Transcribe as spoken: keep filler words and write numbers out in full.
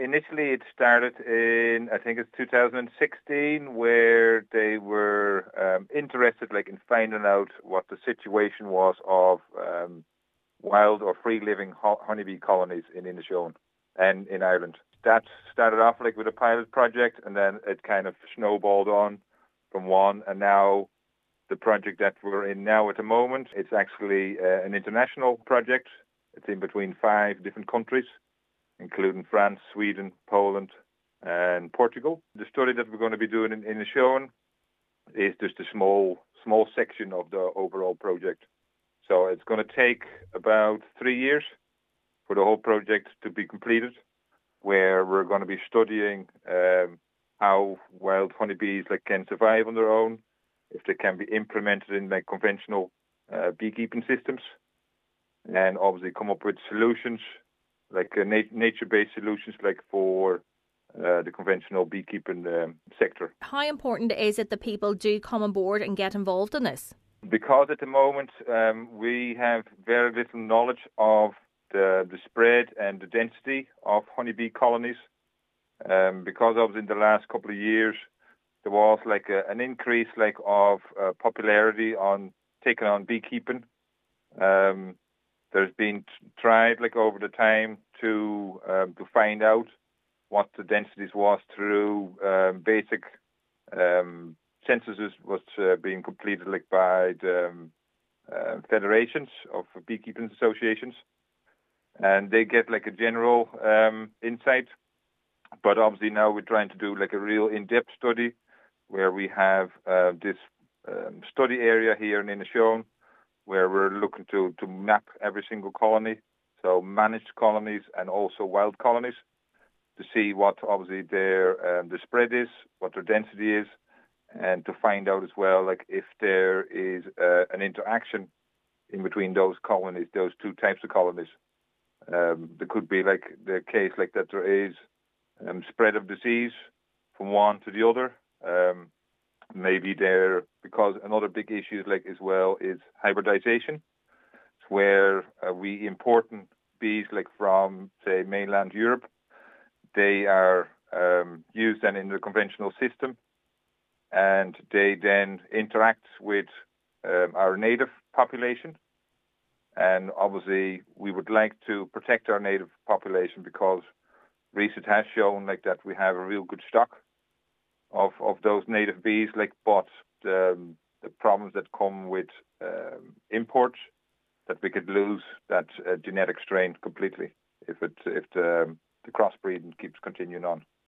Initially, it started in, I think it's two thousand sixteen, where they were um, interested like in finding out what the situation was of um, wild or free-living ho- honeybee colonies in Inishowen and in Ireland. That started off like with a pilot project, and then it kind of snowballed on from one, and now the project that we're in now at the moment, it's actually uh, an international project. It's in between five different countries, including France, Sweden, Poland, and Portugal. The study that we're going to be doing in Inishowen is just a small, small section of the overall project. So it's going to take about three years for the whole project to be completed, where we're going to be studying um, how wild honeybees like can survive on their own, if they can be implemented in like conventional uh, beekeeping systems, and obviously come up with solutions like uh, nat- nature-based solutions, like for uh, the conventional beekeeping um, sector. How important is it that people do come on board and get involved in this? Because at the moment um, we have very little knowledge of the, the spread and the density of honeybee colonies. Um, because of in the last couple of years there was like a, an increase like of uh, popularity on taking on beekeeping. Um, There's been t- tried like over the time to um, to find out what the densities was through um, basic um, censuses was uh, being completed like by the um, uh, federations of beekeeping associations, and they get like a general um, insight. But obviously now we're trying to do like a real in-depth study where we have uh, this um, study area here in Inishowen, where we're looking to, to map every single colony, so managed colonies and also wild colonies, to see what obviously their um, the spread is, what their density is, and to find out as well like if there is uh, an interaction in between those colonies, those two types of colonies. Um, there could be like the case like that there is um, spread of disease from one to the other. Um, Maybe there, because another big issue like as well is hybridization, where uh, we import bees like from say mainland Europe. They are um, used then in the conventional system, and they then interact with um, our native population. And obviously, we would like to protect our native population because research has shown like that we have a real good stock of, of those native bees, like, but the, the problems that come with um, imports, that we could lose that uh, genetic strain completely if it if the, the crossbreeding keeps continuing on.